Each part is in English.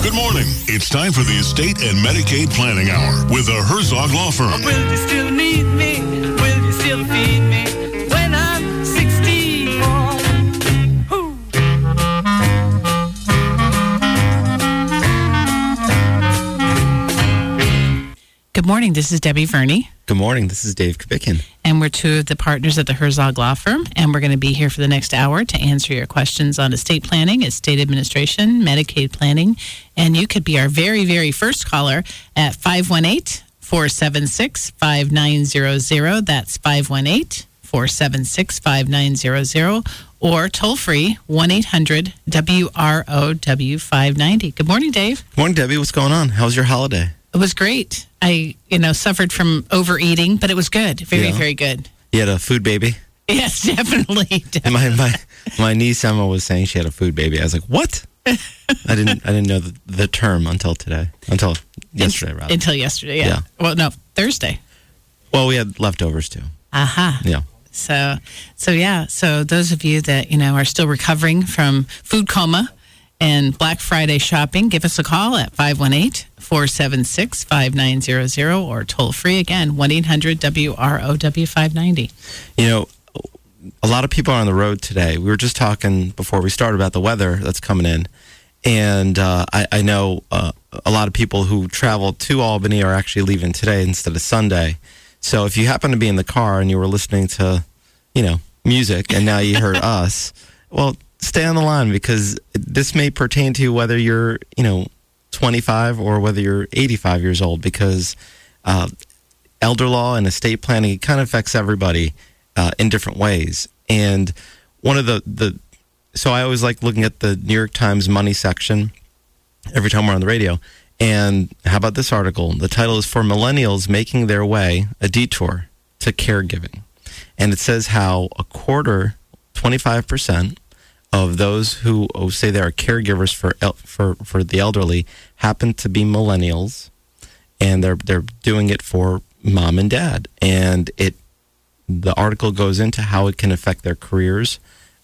Good morning. It's time for the Estate and Medicaid Planning Hour with the Herzog Law Firm. Will you still need me? Will you still feed me when I'm 64? Good morning. This is Debbie Verney. Good morning. This is Dave Kubickin. And we're two of the partners at the Herzog Law Firm. And we're going to be here for the next hour to answer your questions on estate planning, estate administration, Medicaid planning. And you could be our very, very first caller at 518-476-5900. That's 518-476-5900. Or toll free, 1-800-WROW-590. Good morning, Dave. Good morning, Debbie. What's going on? How was your holiday? It was great. I, suffered from overeating, but it was good. Very, very good. You had a food baby? Yes, definitely. My niece Emma was saying she had a food baby. I was like, what? I didn't know the term until yesterday, rather. Until yesterday, yeah. Well, no, Thursday. Well, we had leftovers too. Aha. Yeah. So those of you that, are still recovering from food coma and Black Friday shopping, give us a call at 518-476-5900 or toll free again, 1-800-WROW-590. A lot of people are on the road today. We were just talking before we started about the weather that's coming in. And I know a lot of people who travel to Albany are actually leaving today instead of Sunday. So if you happen to be in the car and you were listening to, music and now you heard us, well, stay on the line because this may pertain to whether you're, 25 or whether you're 85 years old because elder law and estate planning kind of affects everybody in different ways. And one of so I always like looking at the New York Times money section every time we're on the radio. And how about this article? The title is For Millennials Making Their Way, a Detour to Caregiving. And it says how 25% of those who say they are caregivers for the elderly happen to be millennials, and they're doing it for mom and dad. And the article goes into how it can affect their careers.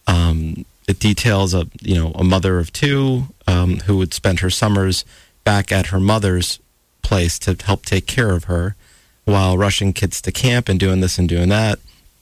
It details a mother of two who would spend her summers back at her mother's place to help take care of her while rushing kids to camp and doing this and doing that.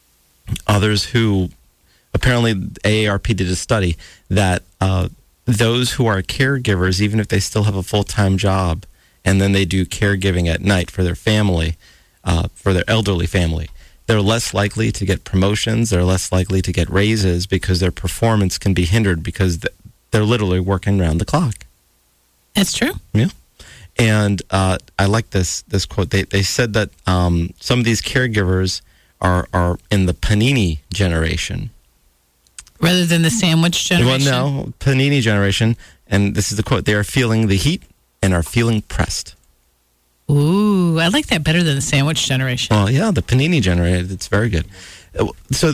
Others who apparently AARP did a study that those who are caregivers, even if they still have a full-time job, and then they do caregiving at night for their family, for their elderly family, they're less likely to get promotions, they're less likely to get raises because their performance can be hindered because they're literally working around the clock. That's true. Yeah. And I like this quote. They said that some of these caregivers are in the panini generation. Rather than the sandwich generation? Well, no, panini generation. And this is the quote. They are feeling the heat and are feeling pressed. Ooh, I like that better than the sandwich generation. Well, yeah, the panini generation. It's very good. So,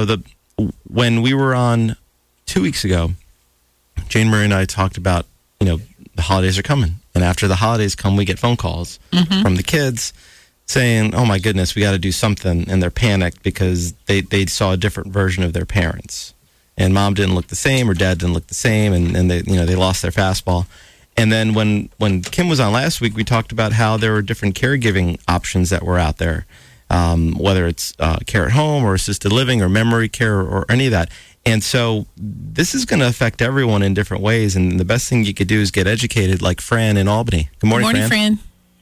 when we were on 2 weeks ago, Jane Marie and I talked about, the holidays are coming. And after the holidays come, we get phone calls from the kids saying, oh, my goodness, we got to do something. And they're panicked because they saw a different version of their parents. And mom didn't look the same or dad didn't look the same. And they lost their fastball. And then when Kim was on last week, we talked about how there were different caregiving options that were out there, whether it's care at home or assisted living or memory care or any of that. And so this is going to affect everyone in different ways. And the best thing you could do is get educated like Fran in Albany. Good morning, Fran.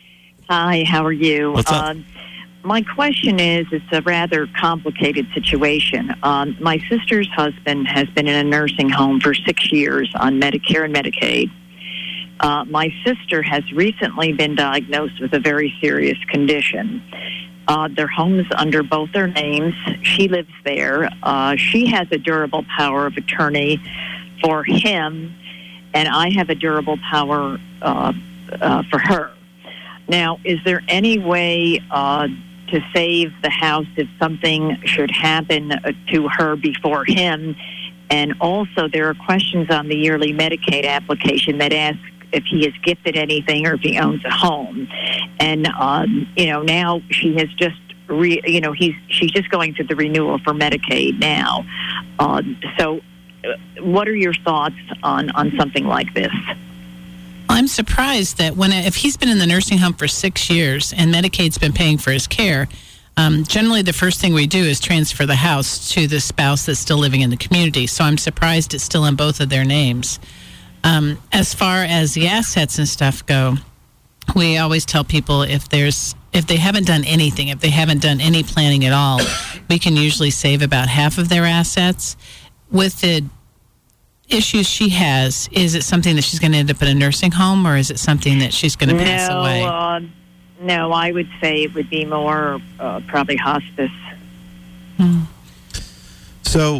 Hi, how are you? What's up? My question is, it's a rather complicated situation. My sister's husband has been in a nursing home for 6 years on Medicare and Medicaid. My sister has recently been diagnosed with a very serious condition. Their home is under both their names. She lives there. She has a durable power of attorney for him, and I have a durable power for her. Now, is there any way to save the house if something should happen to her before him? And also, there are questions on the yearly Medicaid application that ask if he has gifted anything or if he owns a home. And, now she has just, she's just going through the renewal for Medicaid now. So what are your thoughts on something like this? I I'm surprised that if he's been in the nursing home for 6 years and Medicaid's been paying for his care, generally the first thing we do is transfer the house to the spouse that's still living in the community. So I'm surprised it's still in both of their names. As far as the assets and stuff go, we always tell people if they haven't done anything, if they haven't done any planning at all, we can usually save about half of their assets. With the issues she has, is it something that she's going to end up in a nursing home, or is it something that she's going to pass away? No, I would say it would be more probably hospice. So,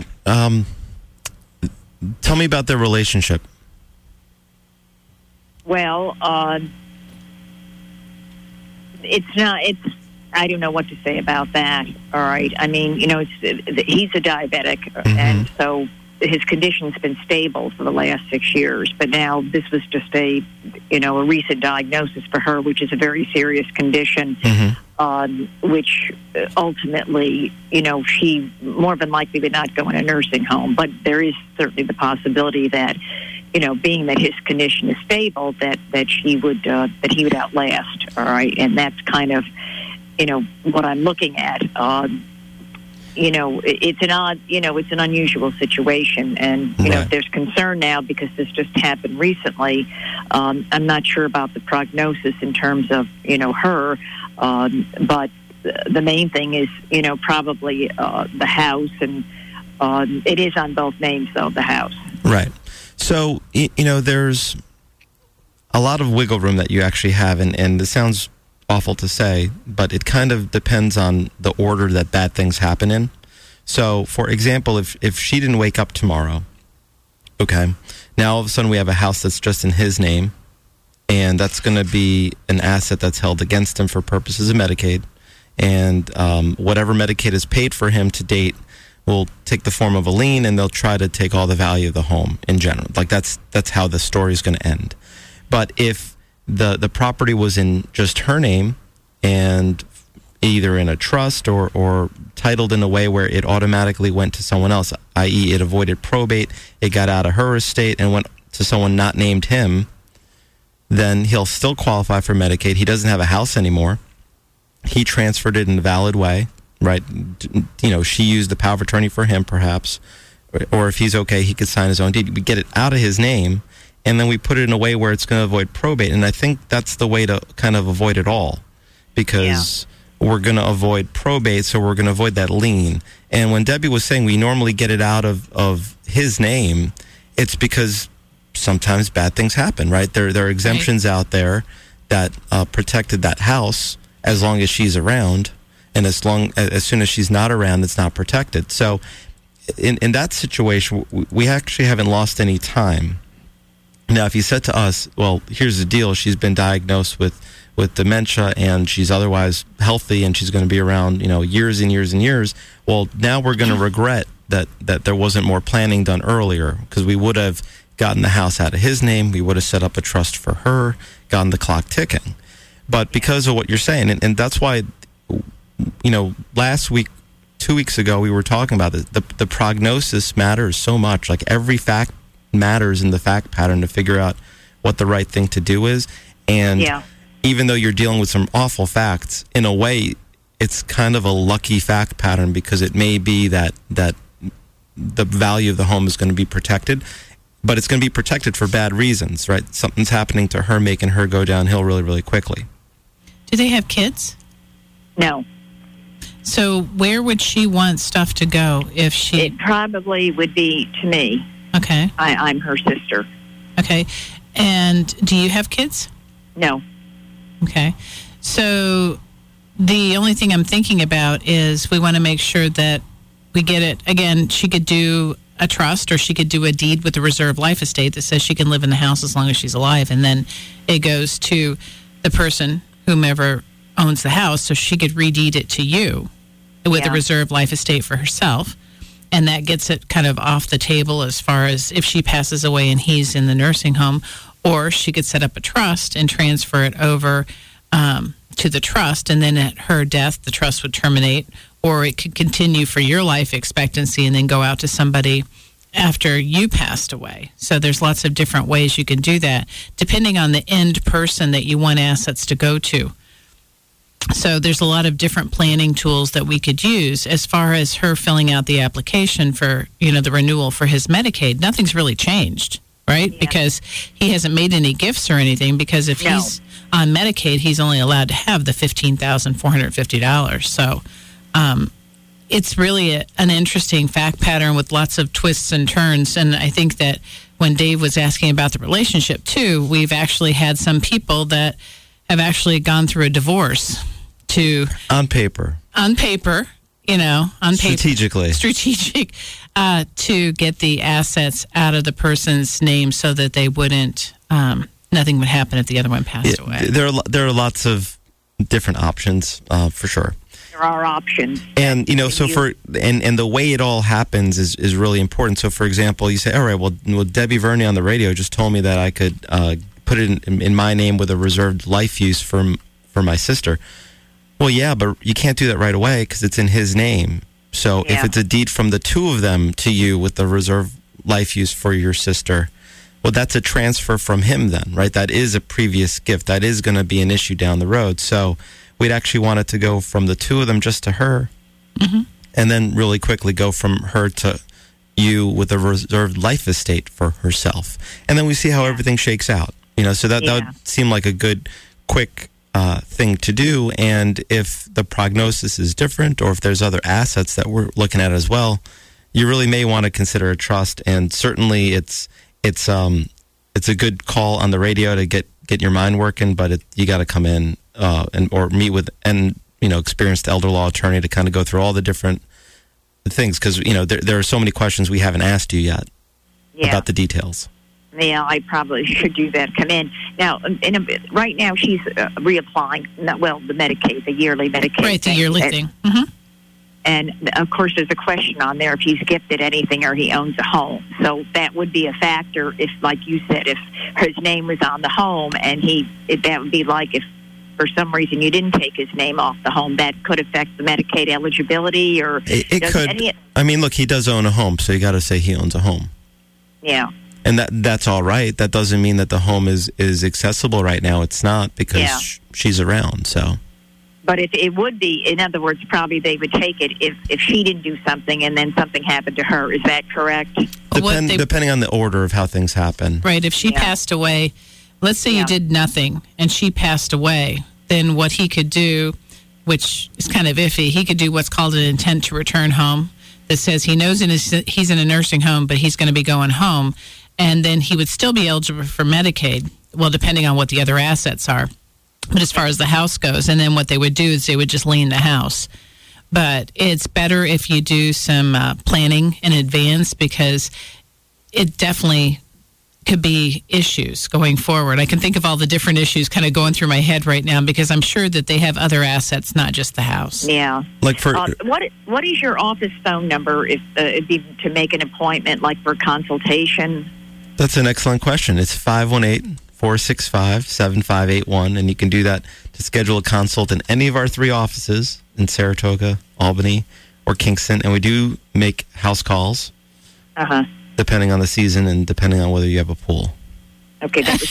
tell me about their relationship. Well, I don't know what to say about that. All right. I mean, he's a diabetic, and so his condition's been stable for the last 6 years. But now this was just a recent diagnosis for her, which is a very serious condition, which ultimately, she more than likely would not go in a nursing home. But there is certainly the possibility that, being that his condition is stable, that he would outlast. All right, and that's kind of, what I'm looking at. It's an unusual situation, and Right. there's concern now because this just happened recently. I'm not sure about the prognosis in terms of her, but the main thing is probably the house, and it is on both names though, the house. Right. So, there's a lot of wiggle room that you actually have, and this sounds awful to say, but it kind of depends on the order that bad things happen in. So, for example, if she didn't wake up tomorrow, okay, now all of a sudden we have a house that's just in his name, and that's going to be an asset that's held against him for purposes of Medicaid, and whatever Medicaid has paid for him to date will take the form of a lien, and they'll try to take all the value of the home in general. Like that's how the story is going to end. But if the property was in just her name and either in a trust or titled in a way where it automatically went to someone else, i.e. it avoided probate, it got out of her estate and went to someone not named him, then he'll still qualify for Medicaid. He doesn't have a house anymore. He transferred it in a valid way, right? She used the power of attorney for him, perhaps. Or if he's okay, he could sign his own deed. We get it out of his name, and then we put it in a way where it's going to avoid probate. And I think that's the way to kind of avoid it all, because we're going to avoid probate, so we're going to avoid that lien. And when Debbie was saying we normally get it out of his name, it's because sometimes bad things happen, right? There are exemptions out there that protected that house as long as she's around, and as soon as she's not around, it's not protected. So in that situation, we actually haven't lost any time. Now, if you said to us, well, here's the deal, she's been diagnosed with dementia and she's otherwise healthy and she's going to be around, years and years and years, well, now we're going to regret that there wasn't more planning done earlier, because we would have gotten the house out of his name, we would have set up a trust for her, gotten the clock ticking. But because of what you're saying, and that's why, last week, 2 weeks ago, we were talking about this, the prognosis matters so much. Like every fact matters in the fact pattern to figure out what the right thing to do is. And even though you're dealing with some awful facts, in a way, it's kind of a lucky fact pattern, because it may be that the value of the home is going to be protected, but it's going to be protected for bad reasons, right? Something's happening to her, making her go downhill really, really quickly. Do they have kids? No. So where would she want stuff to go if she... It probably would be to me. Okay. I'm her sister. Okay. And do you have kids? No. Okay. So the only thing I'm thinking about is we want to make sure that we get it. Again, she could do a trust, or she could do a deed with the reserve life estate that says she can live in the house as long as she's alive. And then it goes to the person, whomever owns the house, so she could redeed it to you with the reserve life estate for herself. And that gets it kind of off the table as far as if she passes away and he's in the nursing home. Or she could set up a trust and transfer it over to the trust, and then at her death, the trust would terminate. Or it could continue for your life expectancy and then go out to somebody after you passed away. So there's lots of different ways you can do that, depending on the end person that you want assets to go to. So there's a lot of different planning tools that we could use. As far as her filling out the application for, the renewal for his Medicaid, nothing's really changed, right? Yeah. Because he hasn't made any gifts or anything, because if he's on Medicaid, he's only allowed to have the $15,450. So it's really an interesting fact pattern with lots of twists and turns. And I think that when Dave was asking about the relationship too, we've actually had some people that have actually gone through a divorce on paper, strategically, to get the assets out of the person's name so that they wouldn't, nothing would happen if the other one passed away. There are lots of different options, for sure. There are options. And, so and the way it all happens is really important. So, for example, you say, all right, well, Debbie Verney on the radio just told me that I could put it in my name with a reserved life use for my sister. Well, yeah, but you can't do that right away because it's in his name. So if it's a deed from the two of them to you with the reserved life use for your sister, well, that's a transfer from him then, right? That is a previous gift. That is going to be an issue down the road. So we'd actually want it to go from the two of them just to her, and then really quickly go from her to you with a reserved life estate for herself. And then we see how everything shakes out. So that would seem like a good, quick thing to do. And if the prognosis is different, or if there's other assets that we're looking at as well, you really may want to consider a trust. And certainly it's a good call on the radio to get your mind working, but you got to come in or meet with experienced elder law attorney to kind of go through all the different things, because there are so many questions we haven't asked you yet about the details. Yeah, I probably should do that. Come in now. Right now, she's reapplying. The Medicaid, the yearly Medicaid. Right, the yearly thing. And of course, there's a question on there if he's gifted anything or he owns a home. So that would be a factor. If, like you said, if his name was on the home, and that would be like if for some reason you didn't take his name off the home, that could affect the Medicaid eligibility, or it could. Look, he does own a home, so you got to say he owns a home. Yeah. And that's all right. That doesn't mean that the home is accessible right now. It's not, because she's around. So, but if it would be, in other words, probably they would take it if she didn't do something and then something happened to her. Is that correct? Depending on the order of how things happen. Right. If she passed away, let's say you did nothing and she passed away, then what he could do, which is kind of iffy, he could do what's called an intent to return home. That says he knows he's in a nursing home, but he's going to be going home. And then he would still be eligible for Medicaid, well, depending on what the other assets are. But as far as the house goes, and then what they would do is they would just lien the house. But it's better if you do some planning in advance, because it definitely could be issues going forward. I can think of all the different issues kind of going through my head right now, because I'm sure that they have other assets, not just the house. Yeah. Like for what is your office phone number if it'd be to make an appointment, like for consultation? That's an excellent question. It's 518-465-7581, and you can do that to schedule a consult in any of our 3 offices in Saratoga, Albany, or Kingston. And we do make house calls, depending on the season and depending on whether you have a pool. Okay, that was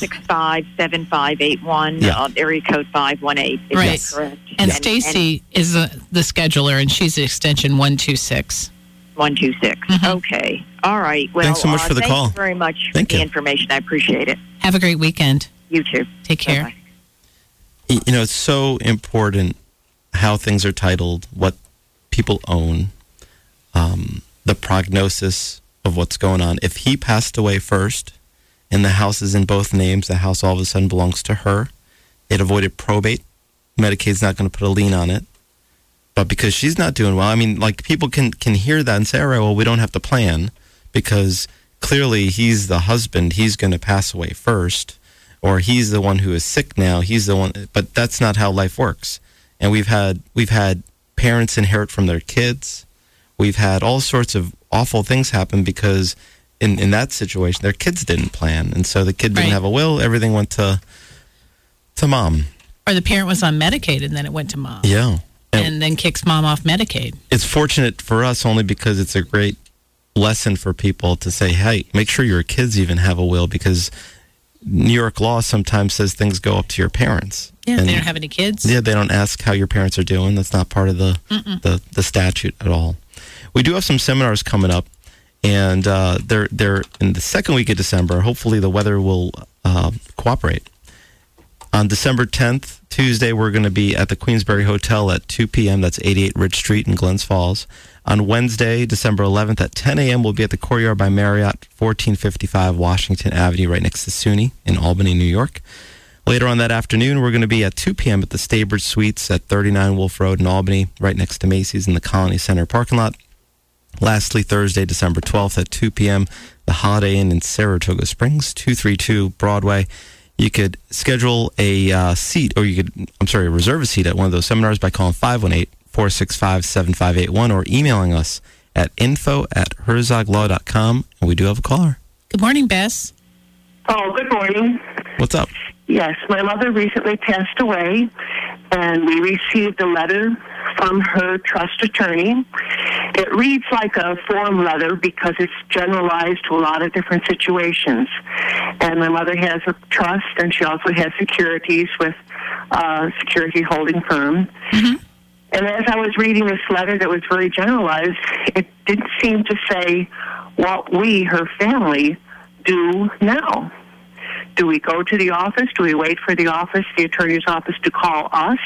465-7581, area code 518. Is that correct? And Stacy is the scheduler, and she's extension 126. 126. Okay. All right. Well, thanks so much for the call. Thank you very much for the information. I appreciate it. Have a great weekend. You too. Take care. Bye-bye. It's so important how things are titled, what people own, the prognosis of what's going on. If he passed away first and the house is in both names, the house all of a sudden belongs to her. It avoided probate. Medicaid's not going to put a lien on it. But because she's not doing well, people can hear that and say, all right, well, we don't have to plan, because clearly he's the husband. He's going to pass away first, or he's the one who is sick now. He's the one, but that's not how life works. And we've had parents inherit from their kids. We've had all sorts of awful things happen because in that situation, their kids didn't plan. And so the kid didn't have a will. Everything went to mom. Or the parent was on Medicaid and then it went to mom. Yeah. And then kicks mom off Medicaid. It's fortunate for us only because it's a great lesson for people to say, hey, make sure your kids even have a will, because New York law sometimes says things go up to your parents. Yeah, And they don't have any kids. Yeah, they don't ask how your parents are doing. That's not part of the statute at all. We do have some seminars coming up, and they're in the second week of December. Hopefully the weather will cooperate. On December 10th, Tuesday, we're going to be at the Queensbury Hotel at 2 p.m. That's 88 Ridge Street in Glens Falls. On Wednesday, December 11th at 10 a.m., we'll be at the Courtyard by Marriott, 1455 Washington Avenue, right next to SUNY in Albany, New York. Later on that afternoon, we're going to be at 2 p.m. at the Staybridge Suites at 39 Wolf Road in Albany, right next to Macy's in the Colony Center parking lot. Lastly, Thursday, December 12th at 2 p.m., the Holiday Inn in Saratoga Springs, 232 Broadway. You could schedule a seat, or you could, reserve a seat at one of those seminars by calling 518-465-7581 or emailing us at info@herzoglaw.com. And we do have a caller. Good morning, Bess. Oh, good morning. What's up? Yes, my mother recently passed away, and we received a letter from her trust attorney. It reads like a form letter because it's generalized to a lot of different situations. And my mother has a trust, and she also has securities with a security holding firm. Mm-hmm. And as I was reading this letter that was very generalized, it didn't seem to say what we, her family, do now. Do we go to the office? Do we wait for the attorney's office, to call us?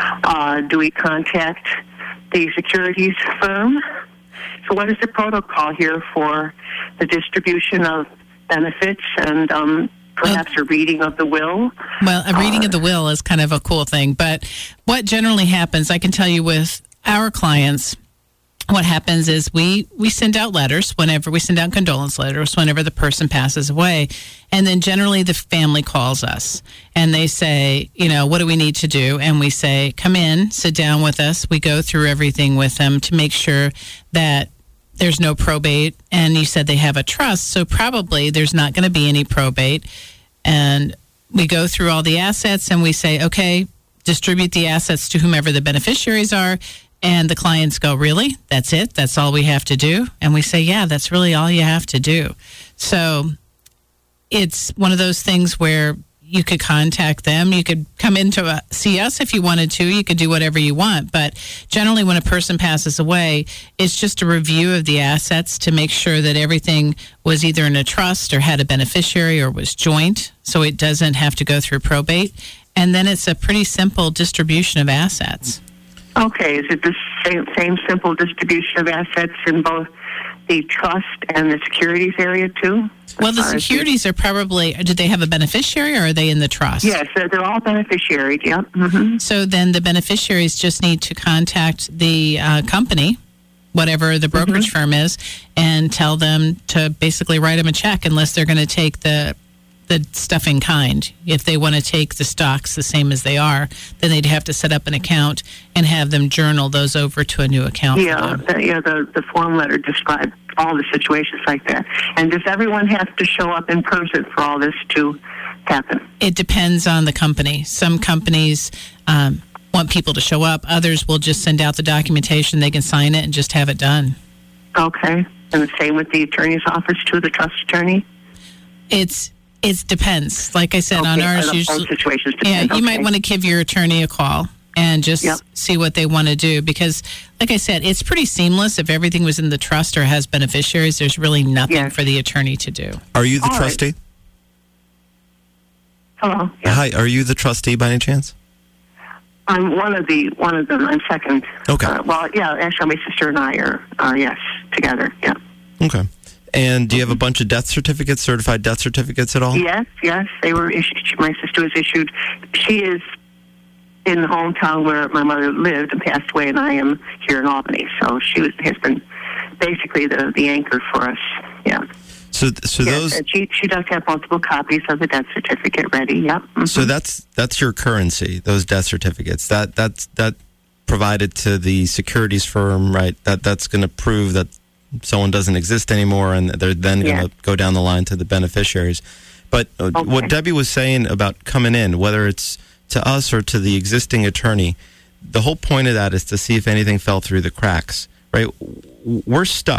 Do we contact the securities firm? So what is the protocol here for the distribution of benefits and perhaps a reading of the will? Well, a reading of the will is kind of a cool thing. But what generally happens, I can tell you with our clients, what happens is we send out letters whenever we send out condolence letters whenever the person passes away. And then generally the family calls us and they say, what do we need to do? And we say, come in, sit down with us. We go through everything with them to make sure that there's no probate. And you said they have a trust, so probably there's not going to be any probate. And we go through all the assets and we say, okay, distribute the assets to whomever the beneficiaries are. And the clients go, really? That's it? That's all we have to do? And we say, yeah, that's really all you have to do. So it's one of those things where you could contact them. You could come in to see us if you wanted to. You could do whatever you want. But generally when a person passes away, it's just a review of the assets to make sure that everything was either in a trust or had a beneficiary or was joint, so it doesn't have to go through probate. And then it's a pretty simple distribution of assets. Okay, is it the same simple distribution of assets in both the trust and the securities area, too? Well, the securities are probably, do they have a beneficiary or are they in the trust? Yes, they're all beneficiaries, yeah. Mm-hmm. So then the beneficiaries just need to contact the company, whatever the brokerage firm is, and tell them to basically write them a check unless they're going to take the stuff in kind. If they want to take the stocks the same as they are, then they'd have to set up an account and have them journal those over to a new account. Yeah, the form letter described all the situations like that. And does everyone have to show up in person for all this to happen? It depends on the company. Some companies want people to show up. Others will just send out the documentation. They can sign it and just have it done. Okay. And the same with the attorney's office, too, the trust attorney? It depends. Like I said, on ours, usually, situations depend. you might want to give your attorney a call and just see what they want to do. Because, like I said, it's pretty seamless. If everything was in the trust or has beneficiaries, there's really nothing for the attorney to do. Are you the trustee? Hello. Yeah. Hi. Are you the trustee by any chance? I'm one of them. I'm second. Okay. Actually, my sister and I are, together. Yeah. Okay. And do you have a bunch of death certificates, certified death certificates at all? Yes. They were issued. My sister was issued. She is in the hometown where my mother lived and passed away, and I am here in Albany. So has been basically the anchor for us. Yeah. So those. And she does have multiple copies of the death certificate ready. Yep. Mm-hmm. So that's your currency. Those death certificates. That provided to the securities firm, right? That's going to prove that someone doesn't exist anymore, and they're then going to go down the line to the beneficiaries. But what Debbie was saying about coming in, whether it's to us or to the existing attorney, the whole point of that is to see if anything fell through the cracks, right? We're stuck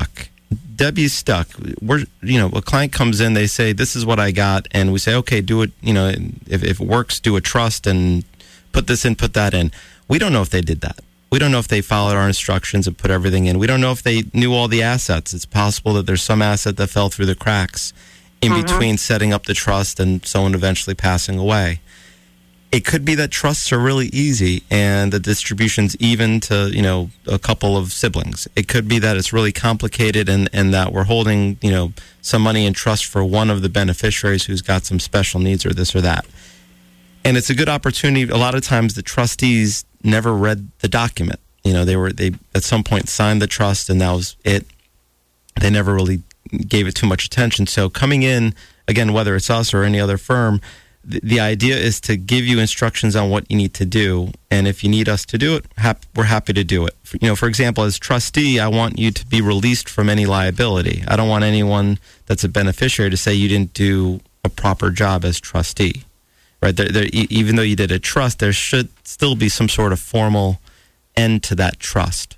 Debbie's stuck. A client comes in, they say, this is what I got. And we say, okay, do it. If it works, do a trust and put this in, put that in. We don't know if they did that. We don't know if they followed our instructions and put everything in. We don't know if they knew all the assets. It's possible that there's some asset that fell through the cracks in between setting up the trust and someone eventually passing away. It could be that trusts are really easy and the distribution's even to, a couple of siblings. It could be that it's really complicated and that we're holding, some money in trust for one of the beneficiaries who's got some special needs or this or that. And it's a good opportunity. A lot of times the trustees never read the document. They at some point signed the trust and that was it. They never really gave it too much attention. So coming in, again, whether it's us or any other firm, the idea is to give you instructions on what you need to do. And if you need us to do it, we're happy to do it. For example, as trustee, I want you to be released from any liability. I don't want anyone that's a beneficiary to say you didn't do a proper job as trustee. Right? Even though you did a trust, there should still be some sort of formal end to that trust.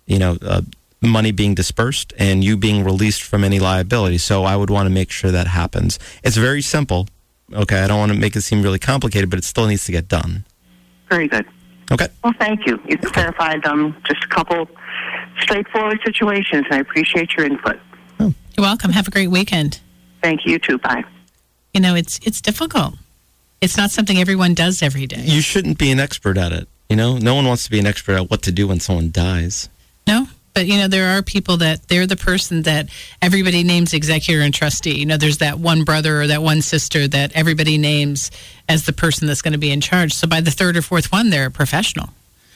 Money being dispersed and you being released from any liability. So I would want to make sure that happens. It's very simple. Okay, I don't want to make it seem really complicated, but it still needs to get done. Very good. Okay. Well, thank you. You've clarified just a couple straightforward situations, and I appreciate your input. You're welcome. Have a great weekend. Thank you, too. Bye. It's difficult. It's not something everyone does every day. You shouldn't be an expert at it. No one wants to be an expert at what to do when someone dies. No. But, there are people that they're the person that everybody names executor and trustee. There's that one brother or that one sister that everybody names as the person that's going to be in charge. So by the third or fourth one, they're a professional.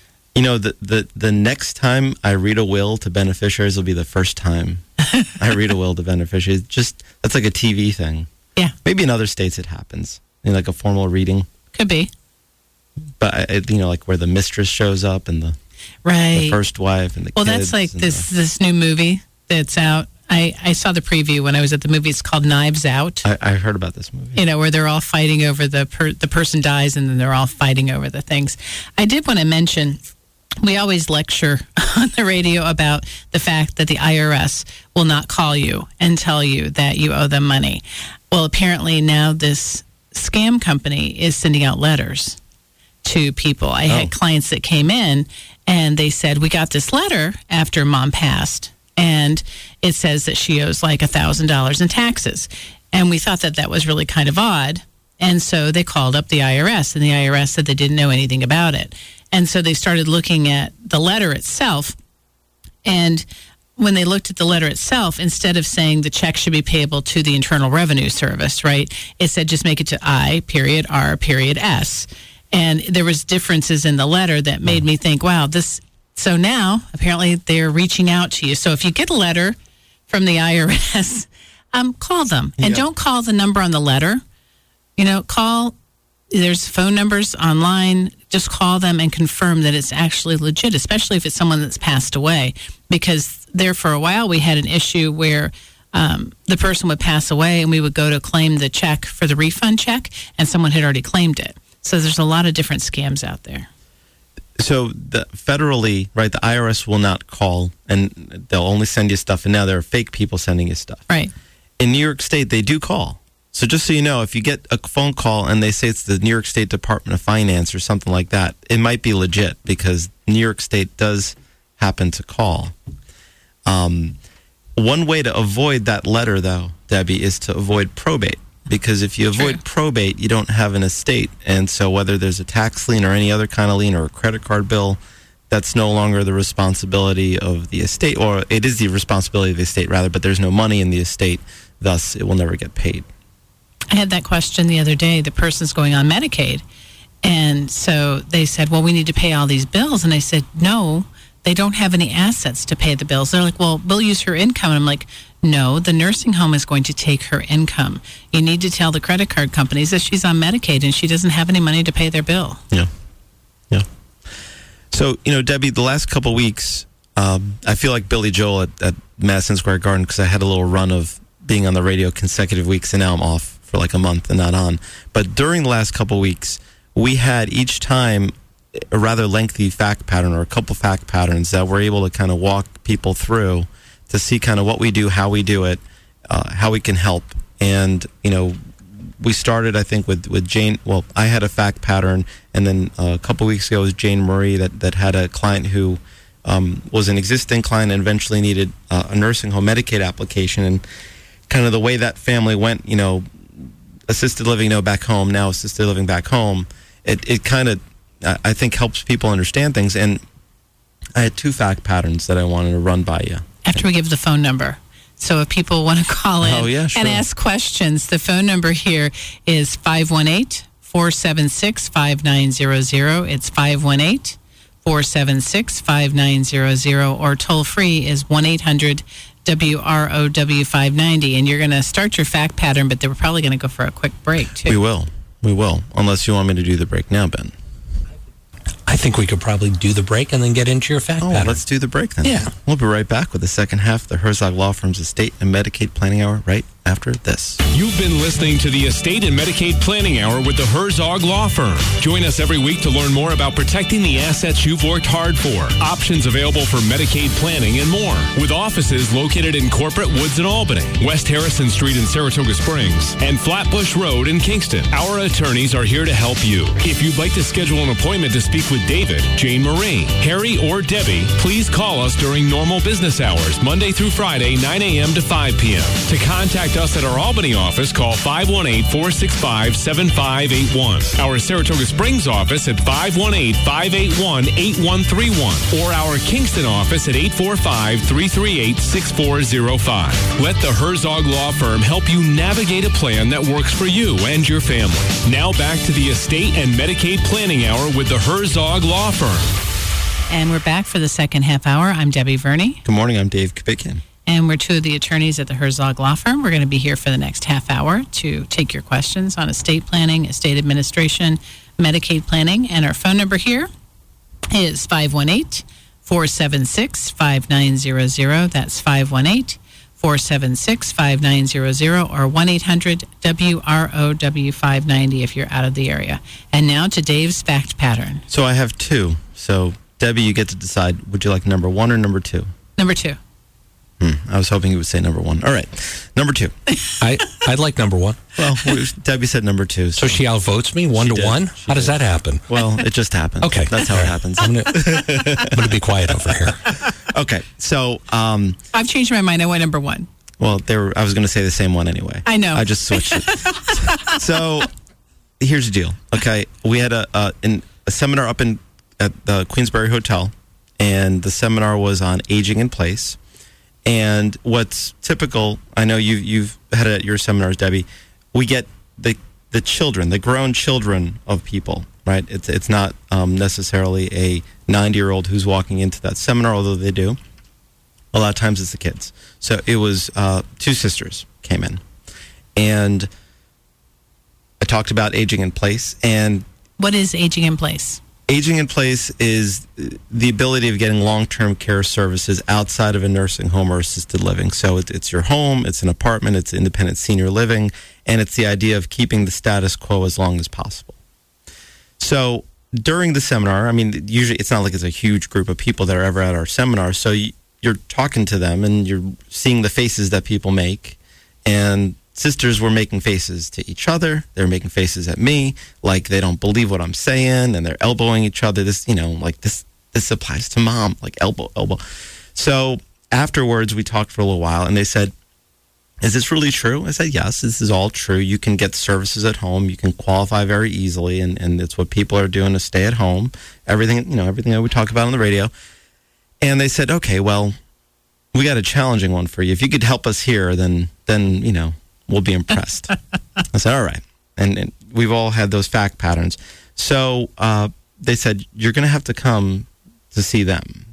The next time I read a will to beneficiaries will be the first time I read a will to beneficiaries. That's like a TV thing. Yeah. Maybe in other states it happens, like a formal reading. Could be. But, like where the mistress shows up and the first wife and the kids. Well, that's like this new movie that's out. I saw the preview when I was at the movie. It's called Knives Out. I heard about this movie. Where they're all fighting over the person dies and then they're all fighting over the things. I did want to mention, we always lecture on the radio about the fact that the IRS will not call you and tell you that you owe them money. Well, apparently now this scam company is sending out letters to people. I had clients that came in and they said, we got this letter after mom passed and it says that she owes like $1,000 in taxes. And we thought that was really kind of odd. And so they called up the IRS and the IRS said they didn't know anything about it. And so they started looking at the letter itself. And when they looked at the letter itself, instead of saying the check should be payable to the Internal Revenue Service, right, it said just make it to I.R.S. And there was differences in the letter that made me think, wow, so now apparently they're reaching out to you. So if you get a letter from the IRS, call them. And don't call the number on the letter. There's phone numbers online. Just call them and confirm that it's actually legit, especially if it's someone that's passed away. Because there for a while we had an issue where the person would pass away and we would go to claim the check for the refund check and someone had already claimed it. So there's a lot of different scams out there. So federally, right, the IRS will not call and they'll only send you stuff. And now there are fake people sending you stuff. Right. In New York State, they do call. So just so you know, if you get a phone call and they say it's the New York State Department of Finance or something like that, it might be legit because New York State does happen to call. One way to avoid that letter, though, Debbie, is to avoid probate. Because if you avoid probate, you don't have an estate. And so whether there's a tax lien or any other kind of lien or a credit card bill, that's no longer the responsibility of the estate. Or it is the responsibility of the estate, rather, but there's no money in the estate. Thus, it will never get paid. I had that question the other day. The person's going on Medicaid. And so they said, well, we need to pay all these bills. And I said, no, they don't have any assets to pay the bills. They're like, well, we'll use her income. And I'm like, no, the nursing home is going to take her income. You need to tell the credit card companies that she's on Medicaid and she doesn't have any money to pay their bill. Yeah. So, Debbie, the last couple of weeks, I feel like Billy Joel at Madison Square Garden because I had a little run of being on the radio consecutive weeks and now I'm off for like a month and not on. But during the last couple of weeks, we had each time a rather lengthy fact pattern or a couple fact patterns that we're able to kind of walk people through to see kind of what we do, how we do it, how we can help. And, we started, I think, with Jane. Well, I had a fact pattern, and then a couple weeks ago was Jane Marie that had a client who was an existing client and eventually needed a nursing home Medicaid application. And kind of the way that family went, assisted living, back home, now assisted living back home, it kind of, I think, helps people understand things. And I had 2 fact patterns that I wanted to run by you. After we give the phone number. So if people want to call in sure. and ask questions, the phone number here is 518-476-5900. It's 518-476-5900, or toll free is 1-800-WROW590. And you're going to start your fact pattern, but we're probably going to go for a quick break, too. We will. Unless you want me to do the break now, Ben. I think we could probably do the break and then get into your fact pattern. Let's do the break then. Yeah. We'll be right back with the second half of the Herzog Law Firm's Estate and Medicaid Planning Hour right after this. You've been listening to the Estate and Medicaid Planning Hour with the Herzog Law Firm. Join us every week to learn more about protecting the assets you've worked hard for, options available for Medicaid planning, and more. With offices located in Corporate Woods in Albany, West Harrison Street in Saratoga Springs, and Flatbush Road in Kingston, our attorneys are here to help you. If you'd like to schedule an appointment to speak with David, Jane Marie, Harry, or Debbie, please call us during normal business hours, Monday through Friday, 9 a.m. to 5 p.m. To contact us at our Albany office, call 518-465-7581. Our Saratoga Springs office at 518-581-8131. Or our Kingston office at 845-338-6405. Let the Herzog Law Firm help you navigate a plan that works for you and your family. Now back to the Estate and Medicaid Planning Hour with the Herzog Law Firm. And we're back for the second half hour. I'm Debbie Verney. Good morning. I'm Dave Kapikian. And we're 2 of the attorneys at the Herzog Law Firm. We're going to be here for the next half hour to take your questions on estate planning, estate administration, Medicaid planning. And our phone number here is 518-476-5900. That's 518-476-5900, or 1-800-WROW590 if you're out of the area. And now to Dave's fact pattern. So I have 2. So, Debbie, you get to decide. Would you like number 1 or number 2? Number 2. I was hoping you would say number 1. All right. Number 2. I'd like number 1. Well, Debbie said number 2. So she outvotes me 1-1? How does that happen? Well, it just happens. Okay. That's how it happens. I'm going to be quiet over here. Okay. So, I've changed my mind. I went number 1. Well, I was going to say the same one anyway. I know. I just switched it. So, here's the deal. Okay. We had a seminar up at the Queensbury Hotel, and the seminar was on aging in place. And what's typical, I know you've had it at your seminars, Debbie, we get the children, the grown children of people, right? It's not necessarily a 90-year-old who's walking into that seminar, although they do. A lot of times it's the kids. So it was 2 sisters came in. And I talked about aging in place. And what is aging in place? Aging in place is the ability of getting long-term care services outside of a nursing home or assisted living. So it's your home, it's an apartment, it's independent senior living, and it's the idea of keeping the status quo as long as possible. So during the seminar, I mean, usually it's not like it's a huge group of people that are ever at our seminar. So you're talking to them and you're seeing the faces that people make, and sisters were making faces to each other. They're making faces at me, like they don't believe what I'm saying, and they're elbowing each other. This applies to mom, like elbow. So afterwards, we talked for a little while, and they said, "Is this really true?" I said, "Yes, this is all true. You can get services at home. You can qualify very easily, and it's what people are doing to stay at home. Everything that we talk about on the radio." And they said, "Okay, well, we got a challenging one for you. If you could help us here, then we'll be impressed." I said, all right. And we've all had those fact patterns. So they said, you're going to have to come to see them.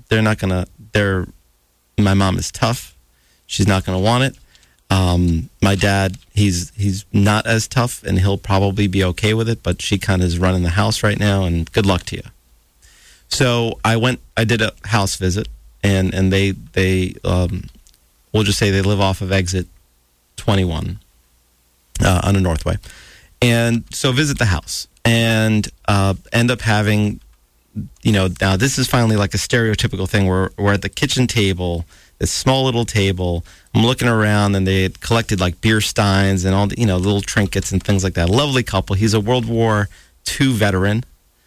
My mom is tough. She's not going to want it. My dad, he's not as tough, and he'll probably be okay with it, but she kind of is running the house right now, and good luck to you. So I did a house visit, and they we'll just say they live off of exit 21 on the Northway. And so visit the house and end up having, now this is finally like a stereotypical thing where we're at the kitchen table. this small little table. I'm looking around, and they had collected like beer steins and all the, little trinkets and things like that. Lovely couple. He's a World War II veteran.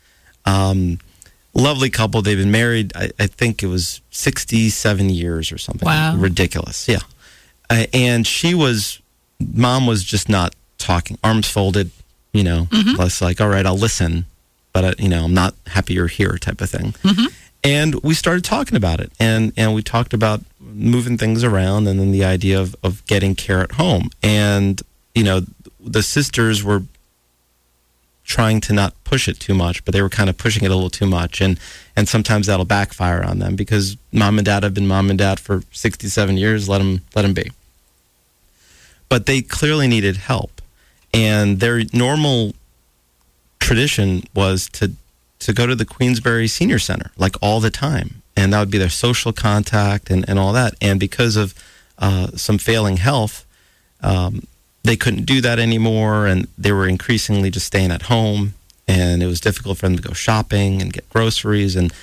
Lovely couple. They've been married, I think it was 67 years or something. Wow. Ridiculous. Yeah. And Mom was just not talking. Arms folded, less like, all right, I'll listen, but, I'm not happy you're here type of thing. Mm-hmm. And we started talking about it. And we talked about moving things around and then the idea of getting care at home. And, the sisters were trying to not push it too much, but they were kind of pushing it a little too much. And sometimes that'll backfire on them because mom and dad have been mom and dad for 67 years. Let them be. But they clearly needed help. And their normal tradition was to go to the Queensbury Senior Center, like all the time. And that would be their social contact and all that. And because of some failing health, they couldn't do that anymore, and they were increasingly just staying at home, and it was difficult for them to go shopping and get groceries. And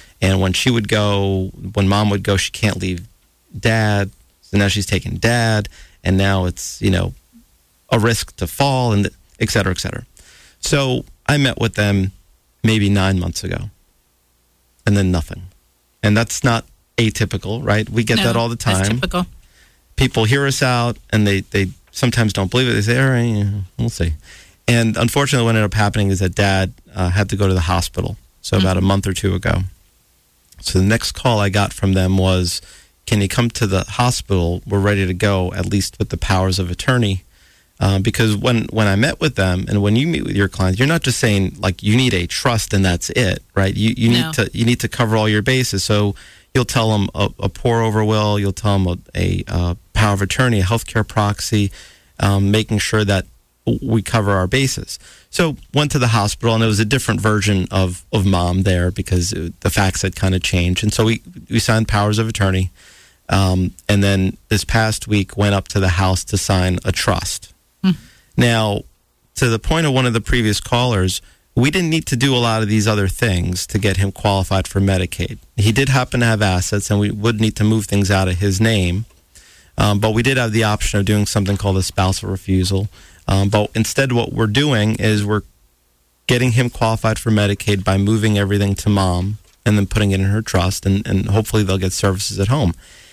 when mom would go, she can't leave dad, so now she's taking dad, and now it's, a risk to fall, and et cetera, et cetera. So I met with them maybe 9 months ago, and then nothing. And that's not atypical, right? We get that all the time. That's typical. People hear us out, and they sometimes don't believe it. They say, all right, we'll see. And unfortunately, what ended up happening is that dad had to go to the hospital. So about a month or two ago. So the next call I got from them was, can you come to the hospital? We're ready to go, at least with the powers of attorney. Because when I met with them, and when you meet with your clients, you're not just saying like you need a trust and that's it, right? You need to cover all your bases. So you'll tell them a pour over will. You'll tell them a power of attorney, a healthcare proxy, making sure that we cover our bases. So went to the hospital, and it was a different version of mom there because the facts had kind of changed. And so we signed powers of attorney. And then this past week went up to the house to sign a trust. Now, to the point of one of the previous callers, we didn't need to do a lot of these other things to get him qualified for Medicaid. He did happen to have assets, and we would need to move things out of his name. But we did have the option of doing something called a spousal refusal. But instead what we're doing is we're getting him qualified for Medicaid by moving everything to mom and then putting it in her trust, and hopefully they'll get services at home.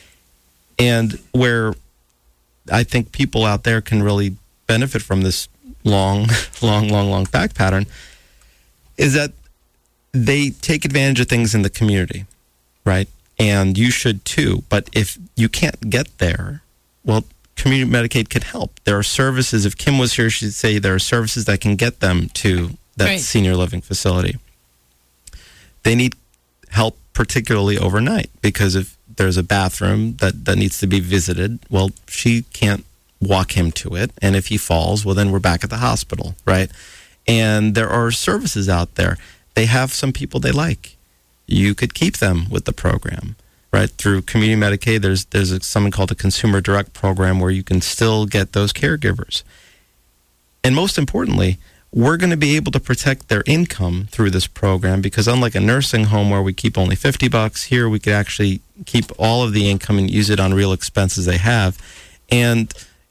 And where I think people out there can really benefit from this long fact pattern is that they take advantage of things in the community, right? And you should too. But if you can't get there, well, community Medicaid can help. There are services. If Kim was here, she'd say there are services that can get them to that senior living facility. They need help, particularly overnight, because if there's a bathroom that needs to be visited, well, she can't walk him to it. And if he falls, well, then we're back at the hospital, right? And there are services out there. They have some people they like. You could keep them with the program, right? Through Community Medicaid, there's something called a Consumer Direct program where you can still get those caregivers. And most importantly, we're going to be able to protect their income through this program, because unlike a nursing home where we keep only $50, here we could actually keep all of the income and use it on real expenses they have. And,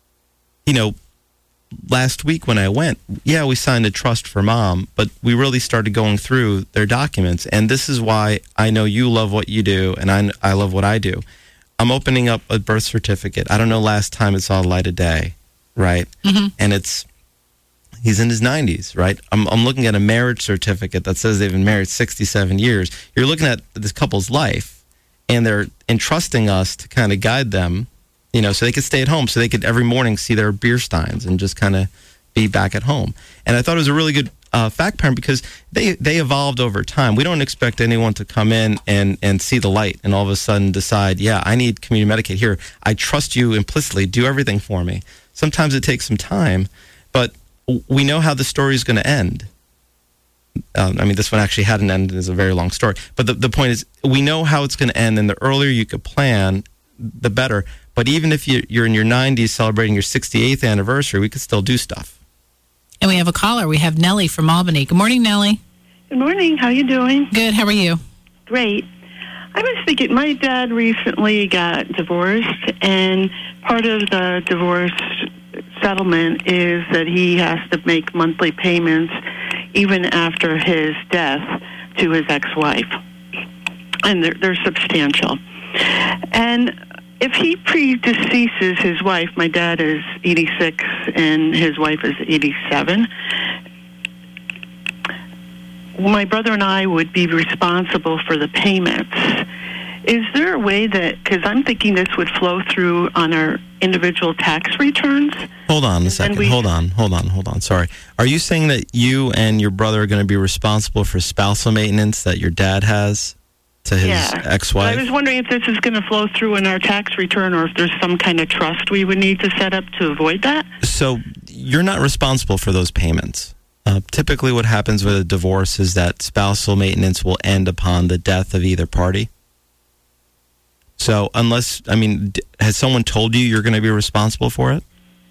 last week when I went, we signed a trust for mom, but we really started going through their documents. And this is why I know you love what you do, and I love what I do. I'm opening up a birth certificate. I don't know last time it saw the light of day, right? Mm-hmm. And he's in his 90s, right? I'm looking at a marriage certificate that says they've been married 67 years. You're looking at this couple's life, and they're entrusting us to kind of guide them, so they could stay at home, so they could every morning see their beer steins and just kind of be back at home. And I thought it was a really good fact pattern because they evolved over time. We don't expect anyone to come in and see the light and all of a sudden decide, I need Community Medicaid. Here, I trust you implicitly. Do everything for me. Sometimes it takes some time, but we know how the story is going to end. This one actually had an end. It's a very long story. But the point is, we know how it's going to end, and the earlier you could plan, the better. But even if you're in your 90s celebrating your 68th anniversary, we could still do stuff. And we have a caller. We have Nellie from Albany. Good morning, Nellie. Good morning. How are you doing? Good. How are you? Great. I was thinking, my dad recently got divorced, and part of the divorce settlement is that he has to make monthly payments even after his death to his ex-wife. And they're substantial. And if he predeceases his wife, my dad is 86 and his wife is 87, my brother and I would be responsible for the payments. Is there a way that, because I'm thinking this would flow through on our individual tax returns? Hold on a second. Hold on. Sorry. Are you saying that you and your brother are going to be responsible for spousal maintenance that your dad has to his ex-wife? I was wondering if this is going to flow through in our tax return or if there's some kind of trust we would need to set up to avoid that. So you're not responsible for those payments. Typically what happens with a divorce is that spousal maintenance will end upon the death of either party. So has someone told you you're going to be responsible for it?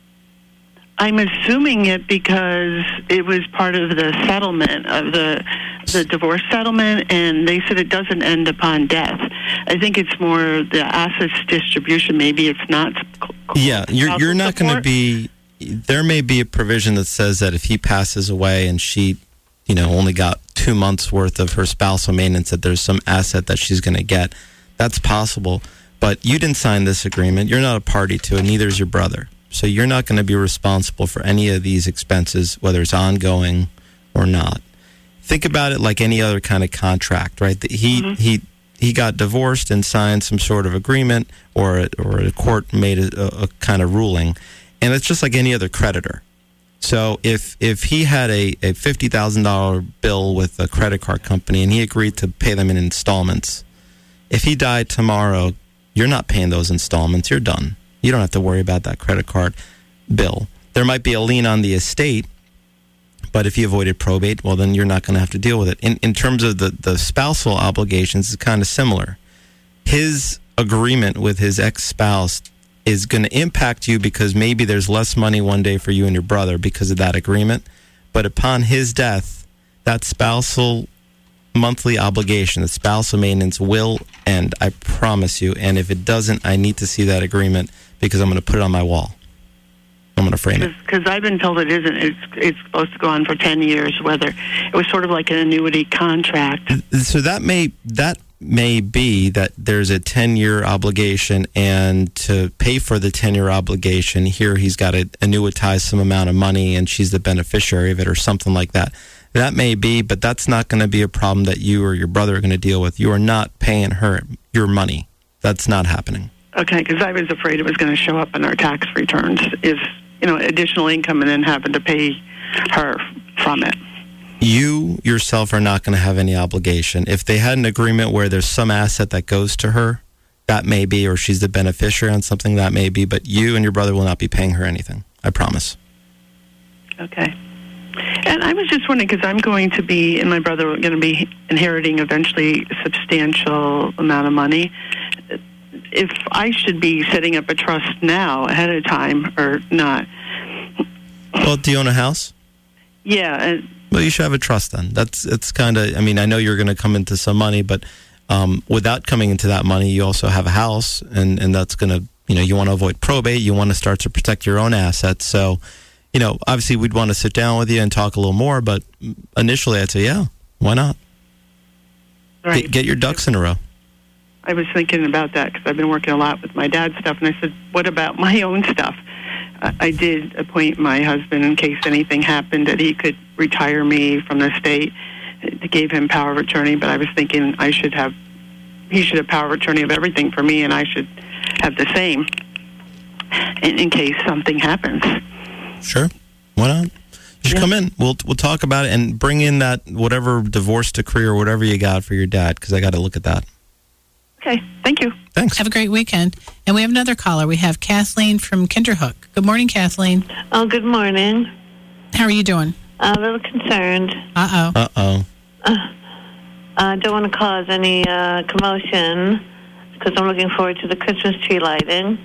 I'm assuming it because it was part of the settlement of the divorce settlement, and they said it doesn't end upon death. I think it's more the assets distribution. Maybe it's not. Yeah, you're not going to be. There may be a provision that says that if he passes away and she, only got 2 months worth of her spousal maintenance, that there's some asset that she's going to get. That's possible. But you didn't sign this agreement. You're not a party to it. Neither is your brother. So you're not going to be responsible for any of these expenses, whether it's ongoing or not. Think about it like any other kind of contract, right? He got divorced and signed some sort of agreement, or a court made a kind of ruling. And it's just like any other creditor. So if he had a $50,000 bill with a credit card company and he agreed to pay them in installments, if he died tomorrow, you're not paying those installments. You're done. You don't have to worry about that credit card bill. There might be a lien on the estate, but if he avoided probate, well, then you're not going to have to deal with it. In terms of the spousal obligations, it's kind of similar. His agreement with his ex-spouse is going to impact you because maybe there's less money one day for you and your brother because of that agreement. But upon his death, that spousal monthly obligation, the spousal maintenance will end, I promise you. And if it doesn't, I need to see that agreement because I'm going to put it on my wall. I'm going to frame it. Because I've been told it isn't. It's supposed to go on for 10 years, whether it was sort of like an annuity contract. So that may be that there's a 10-year obligation, and to pay for the 10-year obligation, here he's got to annuitize some amount of money and she's the beneficiary of it or something like that. That may be, but that's not going to be a problem that you or your brother are going to deal with. You are not paying her your money. That's not happening. Okay, because I was afraid it was going to show up in our tax returns is, additional income and then having to pay her from it. You yourself are not going to have any obligation. If they had an agreement where there's some asset that goes to her, that may be, or she's the beneficiary on something, that may be, but you and your brother will not be paying her anything. I promise. Okay. And I was just wondering, because I'm going to be, and my brother are going to be inheriting eventually a substantial amount of money, if I should be setting up a trust now ahead of time or not. Well, do you own a house? Yeah. Well, you should have a trust then. It's kind of, I know you're going to come into some money, but without coming into that money, you also have a house, and that's going to, you want to avoid probate. You want to start to protect your own assets. So, obviously we'd want to sit down with you and talk a little more, but initially I'd say, yeah, why not? Right. Get your ducks in a row. I was thinking about that because I've been working a lot with my dad's stuff, and I said, what about my own stuff? I did appoint my husband in case anything happened that he could retire me from the state. It gave him power of attorney, but I was thinking he should have power of attorney of everything for me, and I should have the same in case something happens. Sure. Why not? You should come in. We'll talk about it and bring in that whatever divorce decree or whatever you got for your dad, because I got to look at that. Okay. Thank you. Thanks. Have a great weekend. And we have another caller. We have Kathleen from Kinderhook. Good morning, Kathleen. Oh, good morning. How are you doing? A little concerned. Uh-oh. I don't want to cause any commotion because I'm looking forward to the Christmas tree lighting.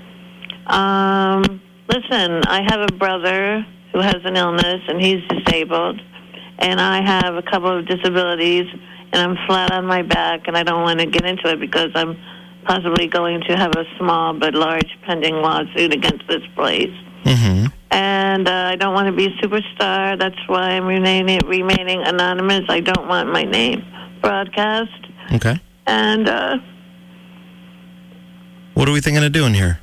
Listen, I have a brother who has an illness, and he's disabled, and I have a couple of disabilities, and I'm flat on my back, and I don't want to get into it because I'm possibly going to have a small but large pending lawsuit against this place. Mm-hmm. And I don't want to be a superstar. That's why I'm remaining anonymous. I don't want my name broadcast. Okay. And what are we thinking of doing here?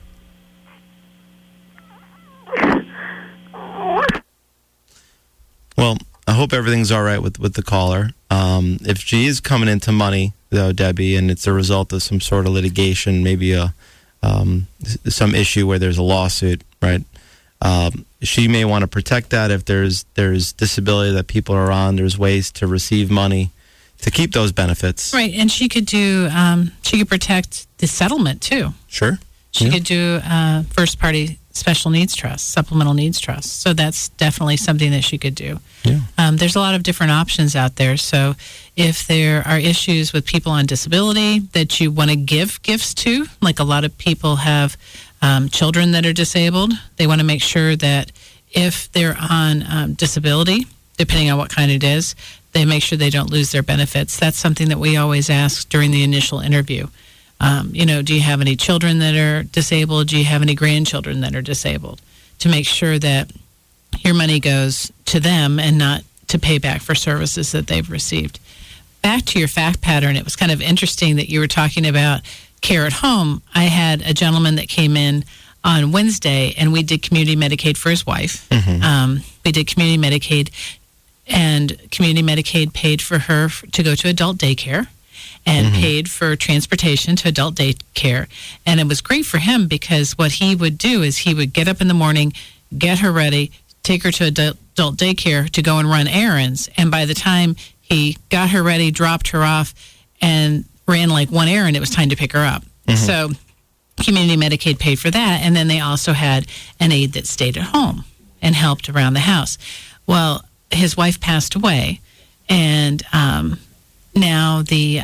Well, I hope everything's all right with the caller. If she is coming into money, though, Debbie, and it's a result of some sort of litigation, maybe some issue where there's a lawsuit, right? She may want to protect that. If there's disability that people are on, there's ways to receive money to keep those benefits. Right, and she could do. She could protect the settlement too. Sure. She could do first party special needs trust, supplemental needs trust. So that's definitely something that she could do. Yeah. There's a lot of different options out there. So if there are issues with people on disability that you want to give gifts to, like a lot of people have children that are disabled, they want to make sure that if they're on disability, depending on what kind it is, they make sure they don't lose their benefits. That's something that we always ask during the initial interview. Do you have any children that are disabled? Do you have any grandchildren that are disabled? To make sure that your money goes to them and not to pay back for services that they've received. Back to your fact pattern, it was kind of interesting that you were talking about care at home. I had a gentleman that came in on Wednesday, and we did community Medicaid for his wife. Mm-hmm. We did community Medicaid, and community Medicaid paid for her to go to adult daycare and paid for transportation to adult daycare. And it was great for him because what he would do is he would get up in the morning, get her ready, take her to adult daycare to go and run errands. And by the time he got her ready, dropped her off, and ran like one errand, it was time to pick her up. So community Medicaid paid for that. And then they also had an aide that stayed at home and helped around the house. Well, his wife passed away, and now the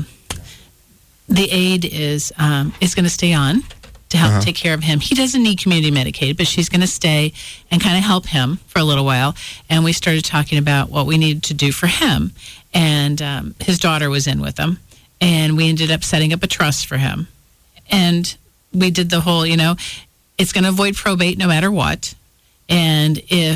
aide is going to stay on to help take care of him. He doesn't need community Medicaid, but she's going to stay and kind of help him for a little while. And we started talking about what we needed to do for him. And his daughter was in with him. And we ended up setting up a trust for him. And we did the whole, it's going to avoid probate no matter what. And